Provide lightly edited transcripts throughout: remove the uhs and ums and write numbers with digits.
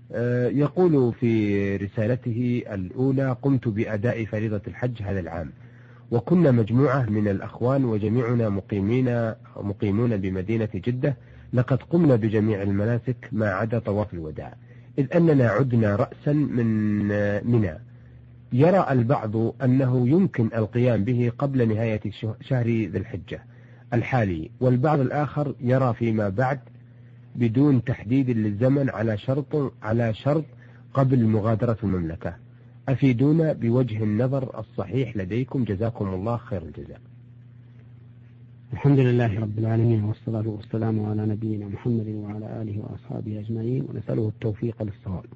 يقول في رسالته الأولى: قمت بأداء فريضة الحج هذا العام، وكنا مجموعة من الأخوان وجميعنا مقيمون بمدينة جدة. لقد قمنا بجميع المناسك ما عدا طواف الوداع، إذ أننا عدنا رأسا من منى. يرى البعض أنه يمكن القيام به قبل نهاية شهر ذي الحجة الحالي، والبعض الآخر يرى فيما بعد بدون تحديد للزمن على شرط قبل مغادرة المملكة. أفيدونا بوجه النظر الصحيح لديكم، جزاكم الله خير الجزاء. الحمد لله رب العالمين، والصلاة والسلام على نبينا محمد وعلى آله وأصحابه أجمعين، ونسأله التوفيق للصواب.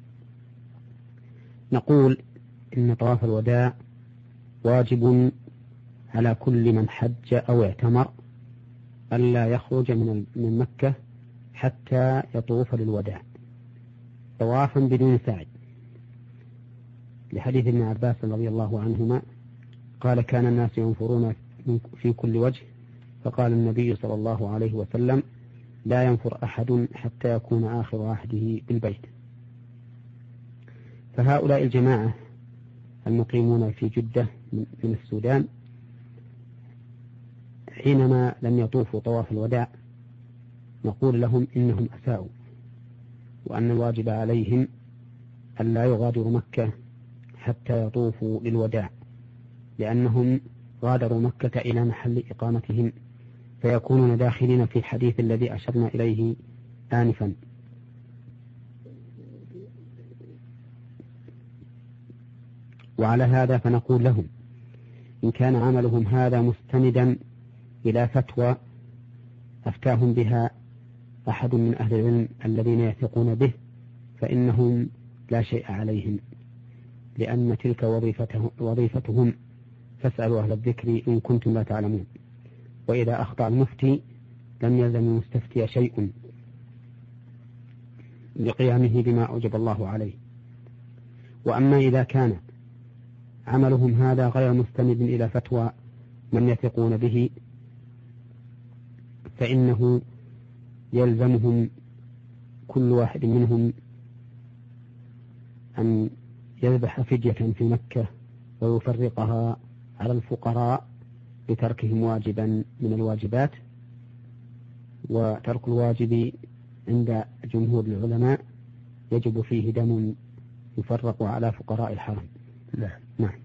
نقول إن طواف الوداع واجب على كل من حج أو اعتمر ألا يخرج من مكة حتى يطوف للوداع طوافا بدون سعي، لحديث ابن عباس رضي الله عنهما قال: كان الناس ينفرون في كل وجه، فقال النبي صلى الله عليه وسلم: لا ينفر أحد حتى يكون آخر عهده بالبيت. فهؤلاء الجماعة المقيمون في جدة من السودان حينما لم يطوفوا طواف الوداع نقول لهم إنهم أساءوا، وأن الواجب عليهم أن لا يغادروا مكة حتى يطوفوا للوداع، لأنهم غادروا مكة إلى محل إقامتهم، فيكونون داخلين في الحديث الذي أشرنا إليه آنفا. وعلى هذا فنقول لهم: إن كان عملهم هذا مستندا إلى فتوى أفتاهم بها أحد من أهل العلم الذين يثقون به، فإنهم لا شيء عليهم، لأن تلك وظيفتهم، فاسألوا أهل الذكر إن كنتم لا تعلمون. وإذا أخطأ المفتي لم يلزم المستفتي شيء لقيامه بما أوجب الله عليه. وأما إذا كان عملهم هذا غير مستند إلى فتوى من يثقون به، فإنه يلزمهم كل واحد منهم أن يذبح فدية في مكة ويفرقها على الفقراء لتركهم واجبا من الواجبات. وترك الواجب عند جمهور العلماء يجب فيه دم يفرق على فقراء الحرم. نعم.